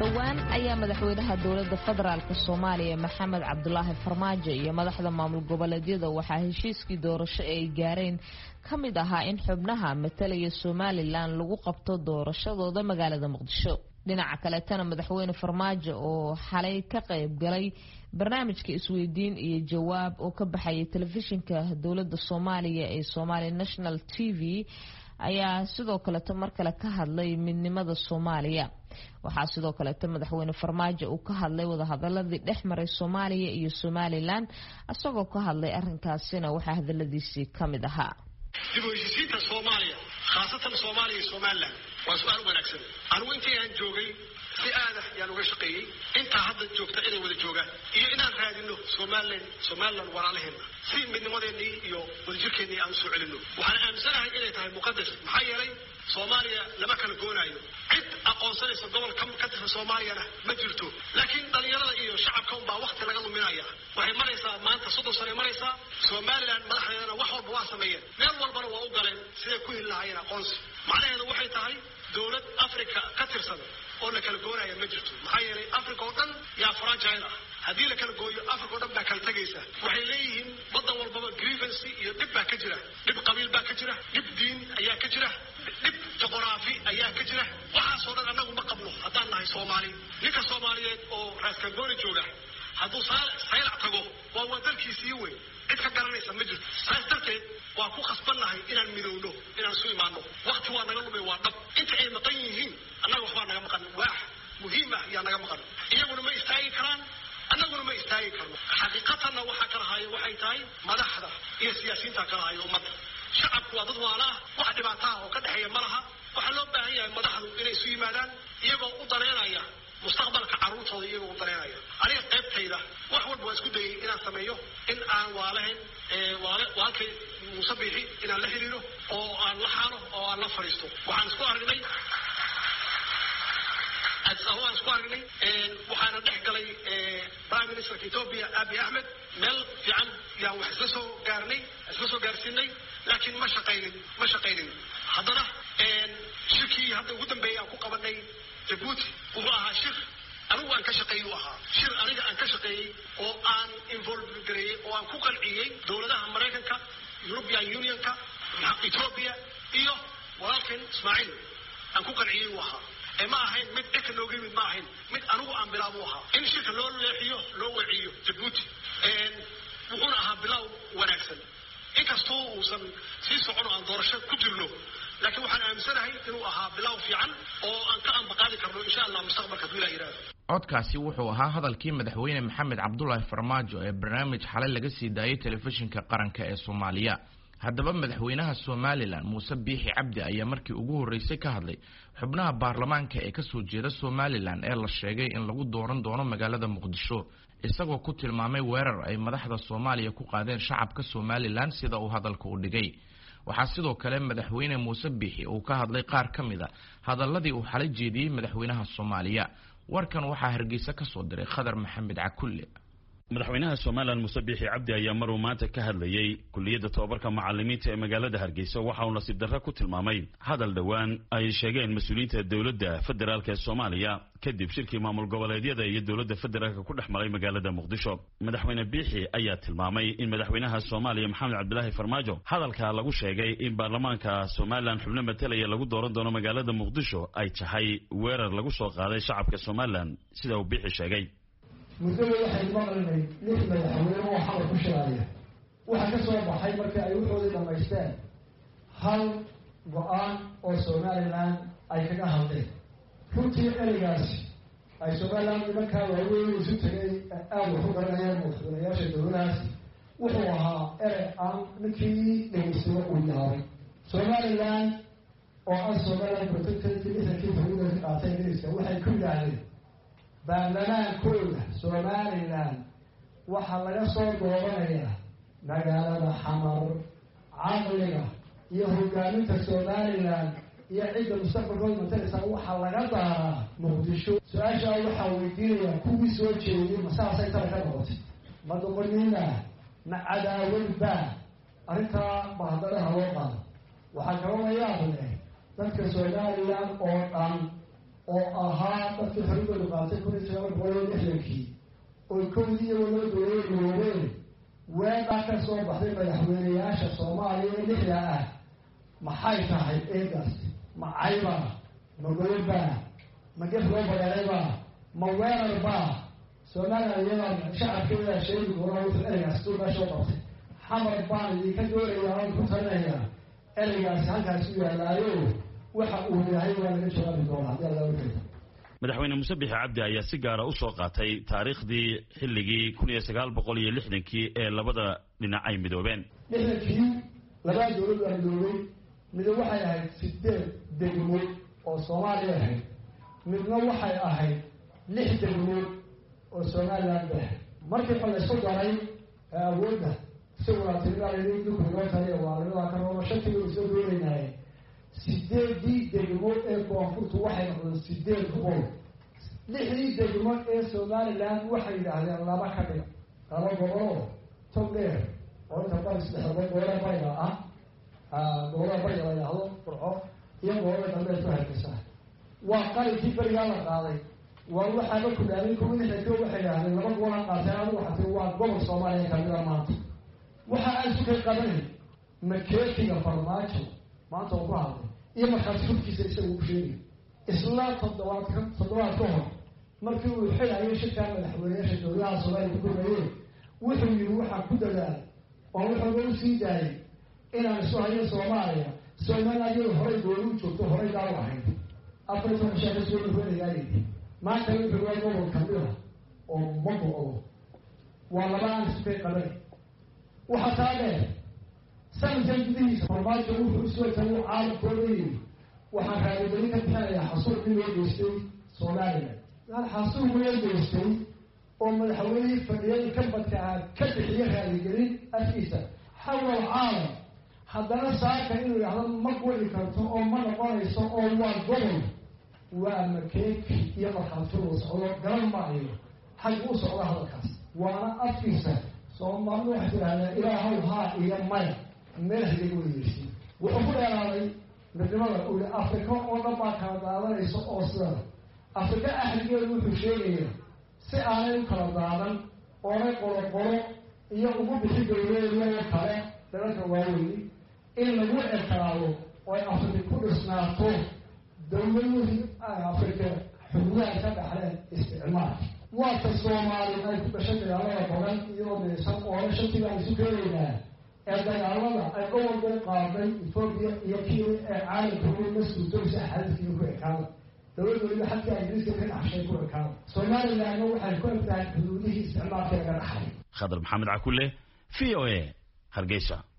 dhawaan ayaa madaxweynaha dowladda federaalka Soomaaliya Maxamed Cabdullaahi Farmaajo iyo madaxda maamul goboleedyada waxaa heshiiskii doorasho ay gaareen kamid ahaa in xubnaha matalaya Somaliland lagu qabto doorashadooda magaalada Muqdisho. dhinaca kale tan madaxweyne Farmaajo oo xalay ka qayb galay barnaamijka isweydiin iyo jawaab oo ka baxay telefishinka dowladda Soomaaliya ee Somali National TV ayaa sidoo kale mar kale ka hadlay midnimada Soomaaliya. waxaa sidoo kale madaxweyne Farmaajo uu ka hadlay wada hadaladii dhexmaray Soomaaliya iyo Somaliland asagoo ka hadlay arrinkaasina waxa hadaladiisii kamid ahaa dib u heshiisiinta Soomaaliya khaasatan Soomaaliya iyo Somaliland waa su'aal wanaagsan anigu intii aan joogay si aad ah uga shaqeeyay inta hadda joogta inay wada joogaan iyo inaan raadino Somaliland walaalaheena si midnimadeennii iyo wadajirkeennii aan soo celino waxaan aaminsanahay inay tahay muqaddas maxaa yeelay Soomaaliya lama kala goonayo cid aqoonsanaysa gobol ka tirsan Soomaaliyana ma jirto laakiin dhalinyarada iyo shacabka baa waqti laga luminaya waxay maraysaa maanta 30 sano maraysaa Somaliland madaxdeedana wax walba waa sameeyeen meel walbana waa u galeen sida ku hilaayeen aqoonsi macnaheedu waxay tahay dawlad Afrika ka tirsan oo la kala goonayo ma jirto maxaa yeelay Afrika oo dhan yaa fragile ah haddii la kala gooyo Afrika oo dhan baa kala tagaysa waxay leeyihiin wadan walba grievance iyo dib baa ka jira dib qabiil baa ka jira dib diin ayaa ka jira dib juqraafi ayaa ka jira waxaasoo dhan annagu ma qabno haddaan nahay Soomaali ninka Soomaaliyeed oo raaska gooni jooga hadduu saylac tago waa wadalkiisii weyn cid ka garanaysa ma jirto saas darteed waa ku khasbannahay inaan midowno inaan soo imaano waqti waa naga lumay waa dhab inta ay maqan yihiin annaga waxbaa naga maqan wax muhiim ah yaa naga maqan iyaguna ma istaagi karaan annaguna ma istaagi karno xaqiiqatanna waxaa kala haya waxay tahay madaxda iyo siyaasiyiinta kala haya ummadda shacabku waa dad waalaah wax dhibaataa oo ka dhexeeya ma laha waxaa loo baahan yahay madaxdu inay isu yimaadaan iyagoo u dareynaya mustaqbalka carruurtooda iyagoo u dareynaya aniga qaybtayda wax walba waa isku dayay inaan sameeyo in aan waalahayn waalkay Muuse Biixi inaan la xiriiro oo aan la xaalo oo aan la fariisto waxaan isku aragnay waxaana dhex galay Prime Minister Ethiopia Abiy Ahmed meel fiican yaa wax isla soo gaarsiinay laakiin ma shaqaynin haddana shirkii hadda ugu dambeeyay aan ku qabanay Djibouti wuxuu ahaa shir anigu aan ka shaqeeyay shir aniga aan ka shaqeeyay oo aan involve gareeyay oo aan ku qalciyay dawladaha Mareykanka European Unionka Ethiopia iyo walaalkeen Ismaaciil aan ku qalciyay waxa ma ahayn mid economic ma ahayn mid anigu aan bilaabo ahaa in shirka loo leexiyo loo waciyo Djibouti wuxuuna ahaa bilow wanaagsan inkastoo uusan sii socon aan doorasho ku jirno laakiin waxaan aaminsanahay inuu ahaa bilow fiican oo aan ka anbaqaadi karno insha Allah mustaqbalka dula yiraahdo codkaasi wuxuu ahaa hadalkii madaxweyne Maxamed Cabdullaahi Farmaajo ee barnaamij xalay laga sii daayay telefishinka qaranka ee Soomaaliya haddaba madaxweynaha Somaliland Muuse Biixi Cabdi ayaa markii ugu horeysay ka hadlay xubnaha baarlamaanka ee ka soo jeeda Somaliland ee la sheegay in lagu dooran doono magaalada Muqdisho isagoo ku tilmaamay weerar ay madaxda Soomaaliya ku qaadeen shacabka Somaliland sida uu hadalka u dhigay waxaa sidoo kale madaxweyne Muuse Biixi uu ka hadlay qaar kamid ah hadaladii uu xalay jeediyay madaxweynaha Soomaaliya warkan waxaa Hargeysa ka soo diray Khadar Maxamed Cakulle madaxweynaha Somaliland Muuse Biixi Cabdi ayaa mar uu maanta ka hadlayay kulliyadda tababarka macallimiinta ee magaalada Hargeysa waxa uu nasiib darro ku tilmaamay hadal dhawaan ay sheegeen mas'uuliyiinta dawladda federaalka ee Soomaaliya kadib shirkii maamul goboleedyada iyo dawladda federaalka ku dhexmaray magaalada Muqdisho madaxweyne Biixi ayaa tilmaamay in madaxweynaha Soomaaliya Maxamed Cabdullaahi Farmaajo hadalka lagu sheegay in baarlamaanka Somaliland xubno matalaya lagu dooran doono magaalada Muqdisho ay tahay weerar lagu soo qaaday shacabka Somaliland sida uu Biixi sheegay muddo waxay maqlaynay lix madaxweyne oo xabad ku shaqeeya waxa ka soo baxay markii ay wuxuudii dhamaysteen hal go'aan oo Somaliland ay kaga hadleen runtii ereygaas ay Somaliland nimankaa waaweyn isu tagay aad wax u garanayaan madaxweynayaasha dowladahaas wuxuu ahaa erey aan ninkii dhegeystiyo uu yaabay Somaliland oo aan Somaliland protected isakii fawda ka qaatay ingiriiska waxay ku yidhaahdeen baarlamaankooda Somaliland waxaa laga soo dooranayaa magaalada Xamar caqliga iyo hogaaminta Somaliland iyo cidda mustaqbalkooda mataleysa waxaa laga daaraa Muqdisho su-aasha waxaa weydiinaya kuwii soo jeediyay masaasay tala ka noqotay ma doqonina ma cadaawad arrintaa bahadalaha loo qaado waxaa kaloo la yaab leh dadka Somaliland oo dhan oo ahaa dadkii xorriyadooda qaatay 1960 oo kowdii iyagoo loo doolayay garoobeen weedhaa ka soo baxday madaxweynayaasha Soomaaliya ee lixda ah maxay tahay eegaas ma caybaa ma golobaa ma gef loo bagaalaybaa ma weerarbaa Soomaaliya shacabkeeda sheegi doonaa wuxuu ereygaas soo meesha qabtay xamar baan idinka doonayaa oo ku talinayaa ereygaas halkaas u yaalaayo waxa uu yahay waa laga jawaabi doonaa haddii alla u keento madaxweyne Muuse Biixi Cabdi ayaa si gaar ah u soo qaatay taariikhdii xilligii 1960 ee labada dhinac ay midoobeen. lixdankii laba dowlad ay midoobeen mid waxay ahayd 8 degmo oo Soomaaliya ahayd midna waxay ahayd 6 degmo oo Soomaaliya ahayd markii la isku daray awoodda si wanaagsan ku go'aantay waa ka roobo shaqadii soo doonaynay 8 degmo ee koonfurtu waxay noqdeen 8 gobol 6 degmo ee Soomaaliland waxay yiraahdeen laba ka dhig laba gobol togdheer oo inta badan saddex gobol bayda ah gobol bayda la yiraahdo furco iyo gobol dambe soo hargeysa waa qalabkii bariga la qaaday waa waxa la ku dhaalin ku wixii ay waxay yiraahdeen laba gobol qaateen waxa waa gobol Soomaaliya ka mid ah waxa ay isku qabanay makeetiga farmaajo maanta oo ku hadlay iyo markaas xubkiisa isagu u sheegay isla toddobaad ka hor markii uu xilay shirka madaxweynaha dowladda Soomaaliya ku guuleeyay wuxuu yiri waxa ku dadaal oo wuxuu u sii daayay inaan soo hayo Soomaaliya hore gool u joogto hore daaw ahayd afrika shaqo soo dhawaaday maanta wuxuu waa gobol kamida oo mago waa labaan isku qabanay waxa taagay sanadkan gudihiisa farmaajo wuxuu soo tago caalamkooda waxaa raadinay ka bixinaya xasuuq loo geystay Soomaaliya xasuuq loo geystay oo madaxweyne fadhiyay ka badkaa ka bixiyay raadigelin afkiisa xawla caalam haddana saaka inuu yahdo ma gooli karto oo ma noqonayso oo waa gobol waa makeek iyo marxaatuur socdo garan maayo xag u socdo halkaas waana afkiisa Soomaaliya waxa yiraahdaa ilaahay haa iyo maya meel hadii uu yeeshay wuxuu ku dheeraaday midnimada uu Afrika oo dhan baa kala daadanayso oo sida Afrika ahligeedu wuxuu sheegayaa si aanay kala daadan oo ay qoro iyo ugu bixi dowladda kale dalalka waaweyn in lagu eekaado oo ay Afrika ku dhisnaato dowladda Afrika xuduudaha ka dhaxleen isticmaal waa Soomaaliya ay ku dhashay dagaalada badan iyo meeshan oo shaqada isu keenayaan ee dagaalada ay gobol qaaday Ethiopia iyo Kenya ee caalamka ugu mas'uulsan xaaladiisa ku ekaada dowladda xataa Ingiriiska ka dhaxshay ku ekaada Soomaaliya waxay ku egtahay xuduudihii isticmaalka ka dhaxay Khadar Maxamed Cakulle VOA Hargeysa.